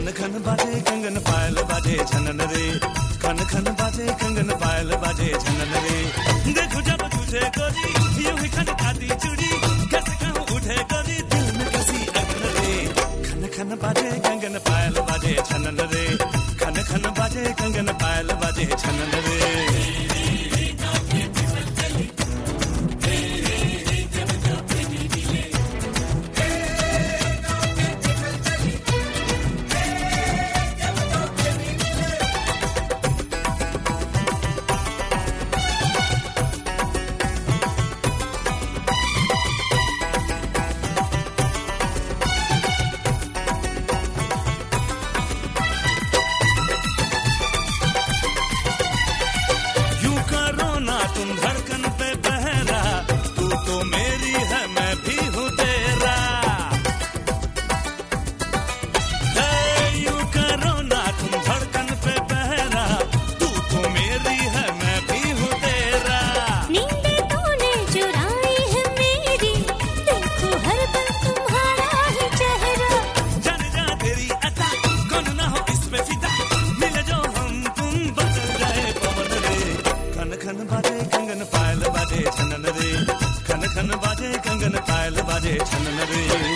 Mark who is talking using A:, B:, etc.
A: खन खन बाजे कंगन पायल बाजे छनन रे, खन खन बाजे कंगन पायल बाजे छनन रे। देखो जब तुझे गोरी यूं ही खनकाती चूड़ी, कैसे कहूँ उठे गोरी दिल में कैसी अगन रे। खन खन बाजे कंगन पायल बाजे छनन रे, खन खन बाजे कंगन पायल बाजे छनन रे। तुम धड़कन पे बहरा, तू तो मेरी है मैं भी हूँ तेरा। यूं करो ना तुम धड़कन पे बहरा, तू तो मेरी है मैं भी हूँ तेरा।
B: नींदें तूने चुराई है मेरी, देखो हर पल तुम्हारा ही चेहरा।
A: जान जा तेरी अता, कौन ना हो इस पे फिदा, मिले जो हम तुम बदल जाए पवन रे। खन खन बाजे कंगन पायल बाजे छनन रे, खन खन बाजे कंगन पायल बाजे छनन रे।